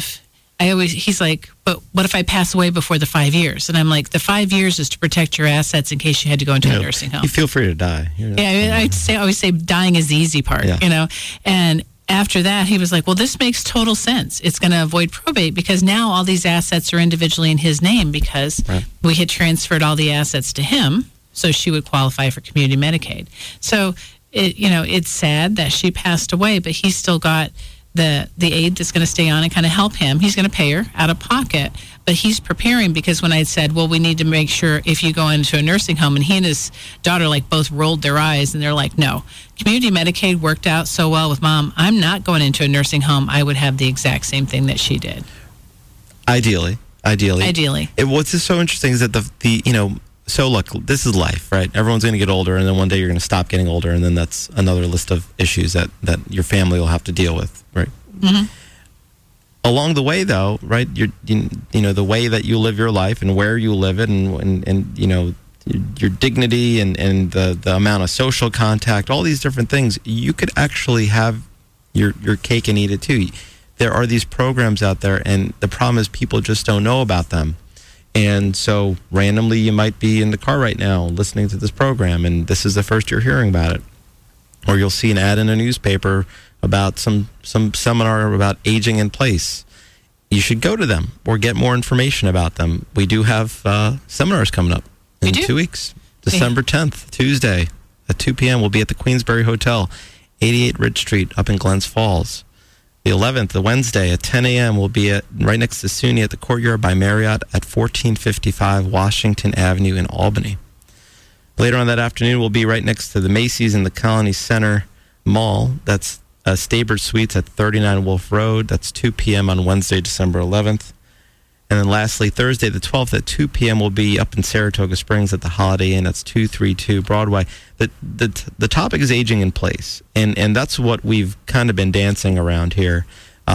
he's like, but what if I pass away before the 5 years? And I'm like, the 5 years is to protect your assets in case you had to go into a nursing home. You feel free to die. I always say dying is the easy part, And after that, he was like, well, this makes total sense. It's going to avoid probate because now all these assets are individually in his name because we had transferred all the assets to him, so she would qualify for community Medicaid. So, it's sad that she passed away, but he's still got the aide that's going to stay on and kind of help him. He's going to pay her out of pocket, but he's preparing because when I said, well, we need to make sure if you go into a nursing home, and he and his daughter both rolled their eyes and they're like, no, community Medicaid worked out so well with Mom. I'm not going into a nursing home. I would have the exact same thing that she did. Ideally. What's so interesting is that so look, this is life, right? Everyone's going to get older, and then one day you're going to stop getting older, and then that's another list of issues that your family will have to deal with, right? Mm-hmm. Along the way, though, right? The way that you live your life and where you live it, and your dignity and the amount of social contact, all these different things, you could actually have your cake and eat it too. There are these programs out there, and the problem is people just don't know about them. And so randomly you might be in the car right now listening to this program, and this is the first you're hearing about it. Or you'll see an ad in a newspaper about some seminar about aging in place. You should go to them or get more information about them. We do have seminars coming up in 2 weeks. December 10th, Tuesday at 2 p.m. We'll be at the Queensbury Hotel, 88 Ridge Street up in Glens Falls. The 11th, the Wednesday at 10 a.m., we'll be right next to SUNY at the Courtyard by Marriott at 1455 Washington Avenue in Albany. Later on that afternoon, we'll be right next to the Macy's in the Colony Center Mall. That's Stabert Suites at 39 Wolf Road. That's 2 p.m. on Wednesday, December 11th. And then lastly, Thursday the 12th at 2 p.m. we'll be up in Saratoga Springs at the Holiday Inn. That's 232 Broadway. The topic is aging in place, and that's what we've kind of been dancing around here.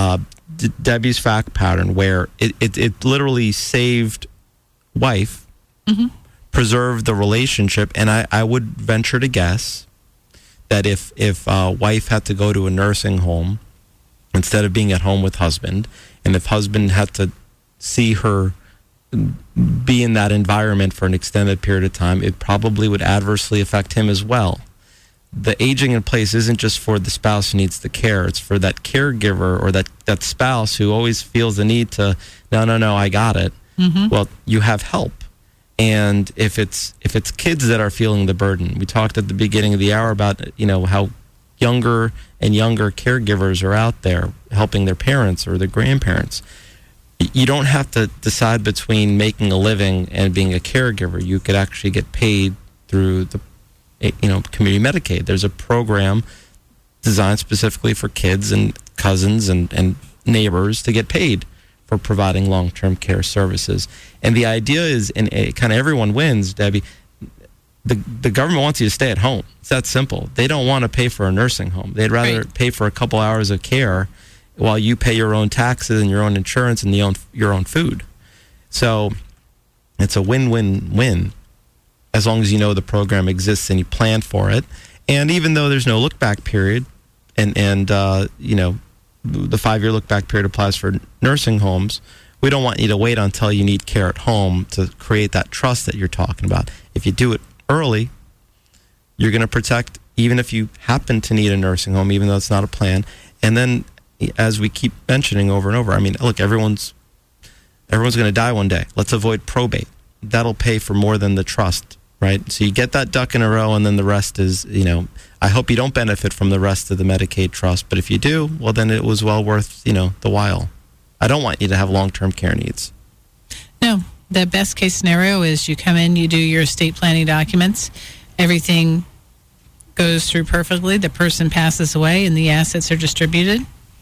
Debbie's fact pattern, where it literally saved wife preserve the relationship. And I would venture to guess that if wife had to go to a nursing home instead of being at home with husband, and if husband had to see her be in that environment for an extended period of time, it probably would adversely affect him as well. The aging in place isn't just for the spouse who needs the care. It's for that caregiver or that spouse who always feels the need to, no, I got it. Mm-hmm. Well, you have help. And if it's kids that are feeling the burden, we talked at the beginning of the hour about, how younger and younger caregivers are out there helping their parents or their grandparents. You don't have to decide between making a living and being a caregiver. You could actually get paid through the community Medicaid. There's a program designed specifically for kids and cousins and neighbors to get paid for providing long-term care services. And the idea is, and kind of everyone wins, Debbie, the government wants you to stay at home. It's that simple. They don't want to pay for a nursing home. They'd rather pay for a couple hours of care while you pay your own taxes and your own insurance and your own food. So it's a win-win-win as long as you know the program exists and you plan for it. And even though there's no look-back period, and the 5-year look-back period applies for nursing homes, we don't want you to wait until you need care at home to create that trust that you're talking about. If you do it early, you're going to protect, even if you happen to need a nursing home, even though it's not a plan. And then, as we keep mentioning over and over, I mean, look, everyone's going to die one day. Let's avoid probate. That'll pay for more than the trust, right? So you get that duck in a row, and then the rest is, I hope you don't benefit from the rest of the Medicaid trust. But if you do, well, then it was well worth, the while. I don't want you to have long-term care needs. No, the best case scenario is you come in, you do your estate planning documents, everything goes through perfectly, the person passes away, and the assets are distributed.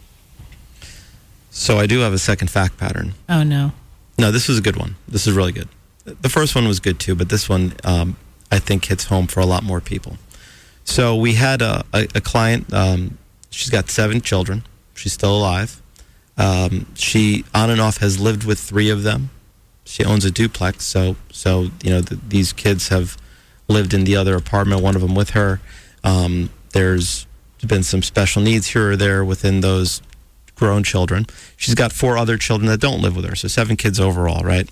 So I do have a second fact pattern. Oh, no. No, this was a good one. This is really good. The first one was good, too, but this one, I think, hits home for a lot more people. So we had a client. She's got 7 children. She's still alive. She, on and off, has lived with 3 of them. She owns a duplex, so these kids have lived in the other apartment, one of them with her. There's been some special needs here or there within those grown children. She's got 4 other children that don't live with her, so 7 kids overall, right?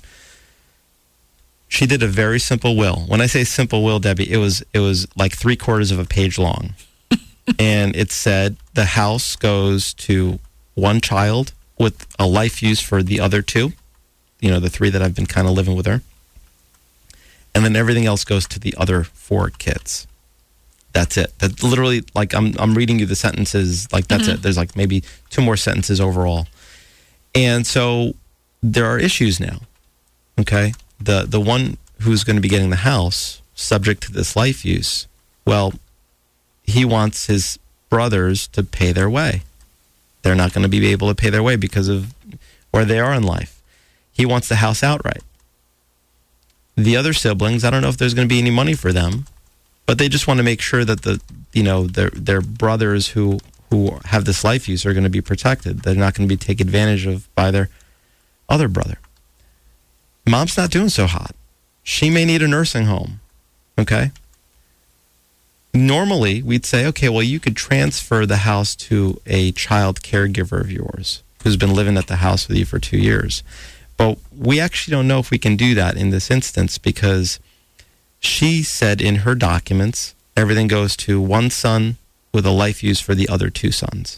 She did a very simple will. When I say simple will, Debbie, it was like 3/4 of a page long. And it said the house goes to 1 child with a life use for the other 2, the 3 that have been kind of living with her. And then everything else goes to the other 4 kids. That's it. That's literally, like, I'm reading you the sentences, like, that's it. There's like maybe 2 more sentences overall. And so there are issues now, okay? The one who's going to be getting the house, subject to this life use, well, he wants his brothers to pay their way. They're not going to be able to pay their way because of where they are in life. He wants the house outright. The other siblings, I don't know if there's going to be any money for them, but they just want to make sure that their brothers who have this life use are going to be protected. They're not going to be taken advantage of by their other brother. Mom's not doing so hot. She may need a nursing home, okay? Normally, we'd say, okay, well, you could transfer the house to a child caregiver of yours who's been living at the house with you for 2 years. But we actually don't know if we can do that in this instance because she said in her documents, everything goes to 1 son with a life use for the other 2 sons.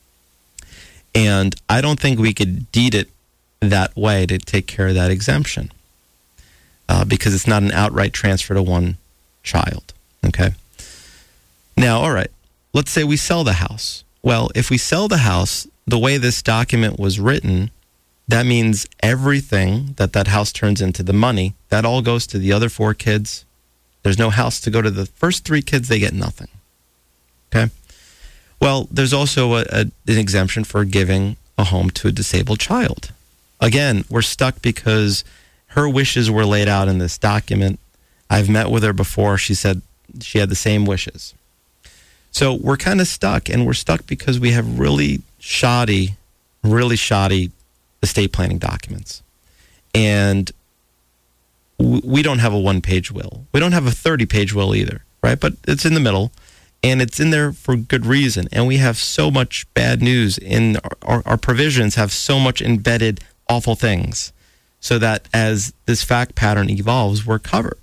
And I don't think we could deed it that way to take care of that exemption because it's not an outright transfer to 1 child, okay? Now, all right, let's say we sell the house. Well, if we sell the house, the way this document was written, that means everything that house turns into, the money, that all goes to the other 4 kids. There's no house to go to the first 3 kids. They get nothing. Okay? Well, there's also an exemption for giving a home to a disabled child. Again, we're stuck because her wishes were laid out in this document. I've met with her before. She said she had the same wishes. So we're kind of stuck, and we're stuck because we have really shoddy estate planning documents. And we don't have a 1-page will. We don't have a 30-page will either, right? But it's in the middle, and it's in there for good reason. And we have so much bad news in our provisions have so much embedded awful things, so that as this fact pattern evolves, we're covered.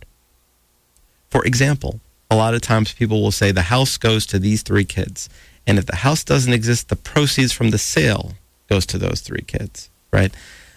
For example, a lot of times people will say the house goes to these 3 kids. And if the house doesn't exist, the proceeds from the sale goes to those 3 kids, right?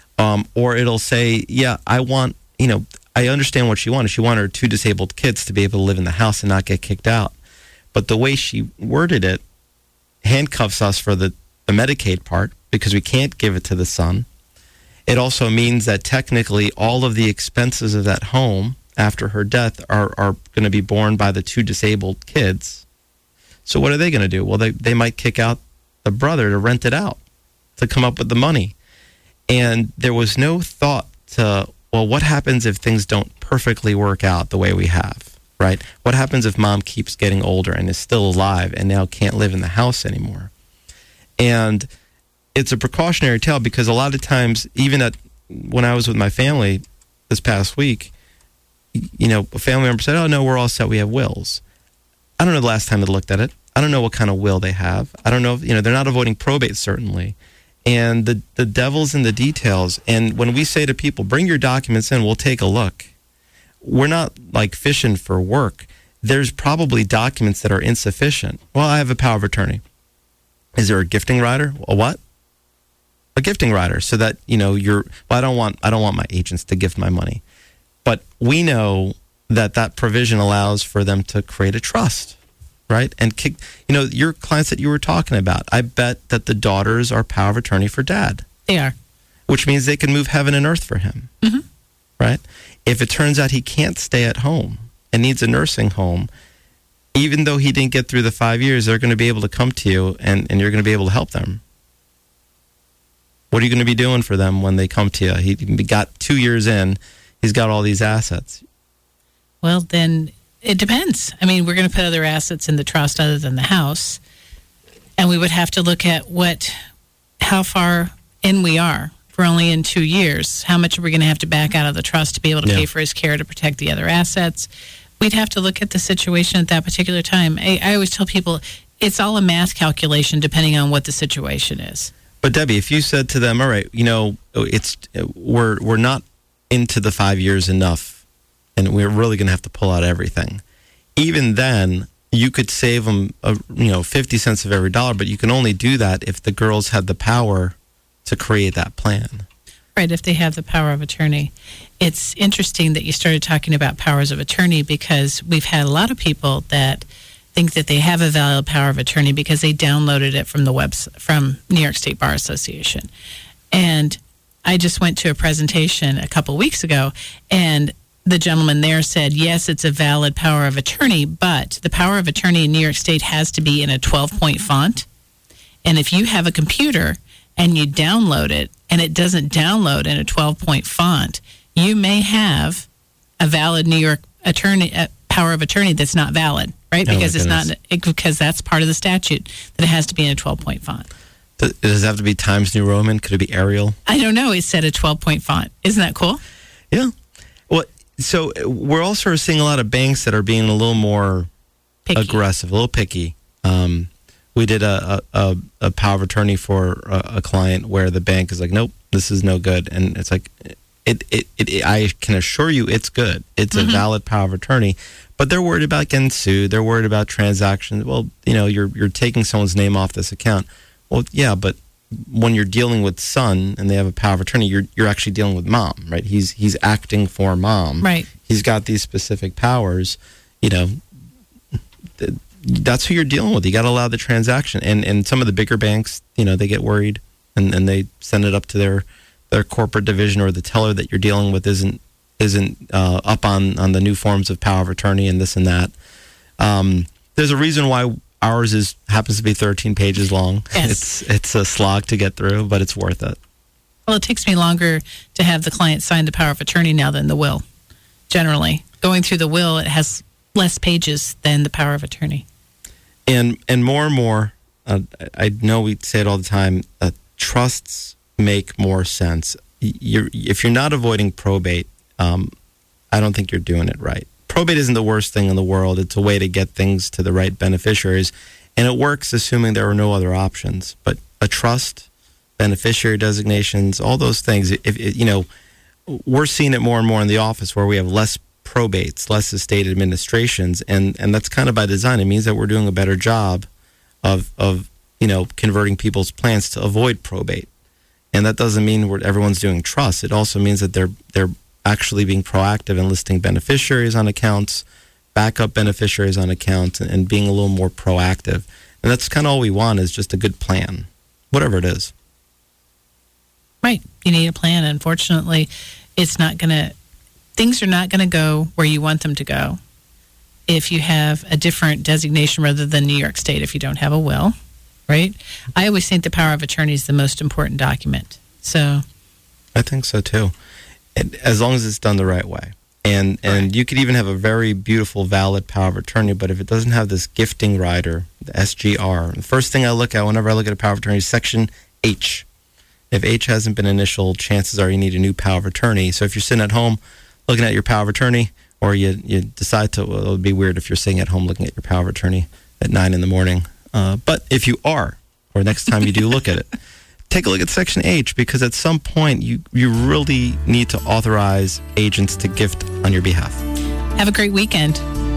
Or it'll say, yeah, I understand what she wanted. She wanted her 2 disabled kids to be able to live in the house and not get kicked out. But the way she worded it handcuffs us for the Medicaid part, because we can't give it to the son. It also means that technically all of the expenses of that home after her death are going to be borne by the 2 disabled kids. So what are they going to do? Well, they might kick out the brother to rent it out, to come up with the money. And there was no thought to, well, what happens if things don't perfectly work out the way we have, right? What happens if mom keeps getting older and is still alive and now can't live in the house anymore? And it's a precautionary tale, because a lot of times, even when I was with my family this past week, a family member said, oh, no, we're all set. We have wills. I don't know the last time they looked at it. I don't know what kind of will they have. I don't know if, they're not avoiding probate, certainly. And the devil's in the details. And when we say to people, bring your documents in, we'll take a look. We're not like fishing for work. There's probably documents that are insufficient. Well, I have a power of attorney. Is there a gifting rider? A what? A gifting rider, so that, I don't want my agents to gift my money. But we know that provision allows for them to create a trust, right? And your clients that you were talking about, I bet that the daughters are power of attorney for dad. They are. Which means they can move heaven and earth for him, right? If it turns out he can't stay at home and needs a nursing home, even though he didn't get through the 5 years, they're going to be able to come to you and you're going to be able to help them. What are you going to be doing for them when they come to you? He got 2 years in. He's got all these assets. Well, then it depends. I mean, we're going to put other assets in the trust other than the house. And we would have to look at how far in we are. If we're only in 2 years, how much are we going to have to back out of the trust to be able to pay for his care to protect the other assets? We'd have to look at the situation at that particular time. I always tell people it's all a math calculation depending on what the situation is. But Debbie, if you said to them, all right, we're not into the 5 years enough, and we're really going to have to pull out everything. Even then, you could save them, 50 cents of every dollar, but you can only do that if the girls had the power to create that plan. Right, if they have the power of attorney. It's interesting that you started talking about powers of attorney, because we've had a lot of people that think that they have a valid power of attorney because they downloaded it from the from New York State Bar Association. And I just went to a presentation a couple weeks ago, and the gentleman there said, yes, it's a valid power of attorney, but the power of attorney in New York State has to be in a 12-point font. And if you have a computer and you download it and it doesn't download in a 12-point font, you may have a valid New York attorney power of attorney that's not valid, right? Because it's not, because that's part of the statute that it has to be in a 12-point font. Does it have to be Times New Roman? Could it be Arial? I don't know. It said a 12-point font. Isn't that cool? Yeah. Well, so we're also seeing a lot of banks that are being a little more aggressive, a little picky. We did a power of attorney for a client where the bank is like, nope, this is no good. And it's like, I can assure you it's good. It's a valid power of attorney. But they're worried about getting sued. They're worried about transactions. Well, you're taking someone's name off this account. Well, yeah, but when you're dealing with son and they have a power of attorney, you're actually dealing with mom, right? He's acting for mom. Right. He's got these specific powers. That's who you're dealing with. You got to allow the transaction. And some of the bigger banks, they get worried and they send it up to their corporate division, or the teller that you're dealing with isn't up on the new forms of power of attorney and this and that. There's a reason why ours happens to be 13 pages long. Yes. It's a slog to get through, but it's worth it. Well, it takes me longer to have the client sign the power of attorney now than the will. Generally, going through the will, it has less pages than the power of attorney. And more, I know we say it all the time, trusts make more sense. If you're not avoiding probate, I don't think you're doing it right. Probate isn't the worst thing in the world. It's a way to get things to the right beneficiaries, and it works assuming there are no other options. But a trust, beneficiary designations, all those things, we're seeing it more and more in the office where we have less probates, less estate administrations, and that's kind of by design. It means that we're doing a better job of converting people's plans to avoid probate. And that doesn't mean everyone's doing trust. It also means that they're actually being proactive in listing beneficiaries on accounts, backup beneficiaries on accounts, and being a little more proactive. And that's kind of all we want, is just a good plan, whatever it is. Right. You need a plan. Unfortunately, things are not going to go where you want them to go if you have a different designation rather than New York State, if you don't have a will, right? I always think the power of attorney is the most important document. So I think so too. And as long as it's done the right way. And you could even have a very beautiful, valid power of attorney, but if it doesn't have this gifting rider, the SGR, the first thing I look at whenever I look at a power of attorney is Section H. If H hasn't been initialed, chances are you need a new power of attorney. So if you're sitting at home looking at your power of attorney, or you decide to, well, it would be weird if you're sitting at home looking at your power of attorney at 9 in the morning. But if you are, or next time you do look at it, take a look at Section H, because at some point you really need to authorize agents to gift on your behalf. have a great weekend.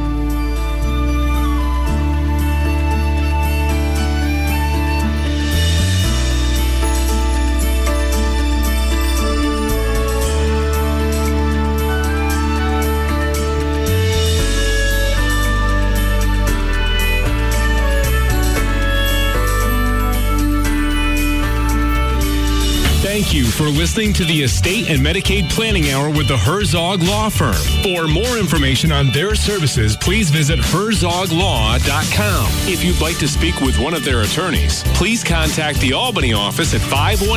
Thank you for listening to the Estate and Medicaid Planning Hour with the Herzog Law Firm. For more information on their services, please visit herzoglaw.com. If you'd like to speak with one of their attorneys, please contact the Albany office at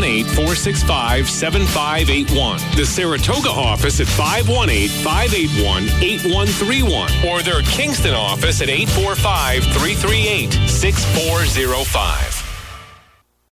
518-465-7581, the Saratoga office at 518-581-8131, or their Kingston office at 845-338-6405.